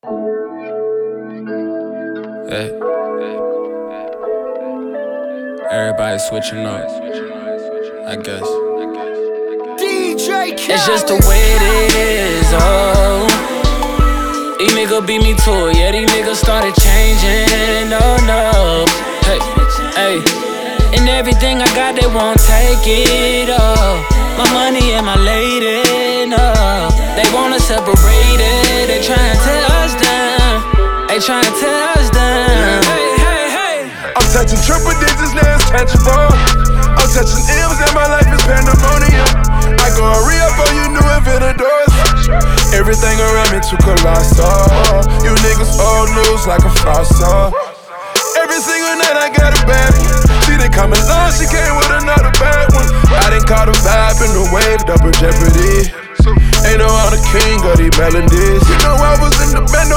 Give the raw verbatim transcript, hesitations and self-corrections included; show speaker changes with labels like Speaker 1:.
Speaker 1: Yeah. Everybody switching up, I guess.
Speaker 2: D J Khaled.
Speaker 1: It's just the way it is, oh. These niggas beat me to it, yeah, these niggas started changing, oh no. Hey, hey. And everything I got, they won't take it, oh. My money and my lady, no. They wanna separate it, they tryna tear us down. They tryna tear us down. Hey, hey, hey.
Speaker 3: I'm touching triple digits, now it's tangible. I'm touching M's and my life is pandemonium. I go a re-up on you new inventors. Everything around me too colossal. You niggas old news like a fossil. Every single night I got a bad one. She didn't come along, she came with another bad one. I didn't call the vibe in the wave, double jeopardy. Ain't no other king of these melodies. You know I was in the band,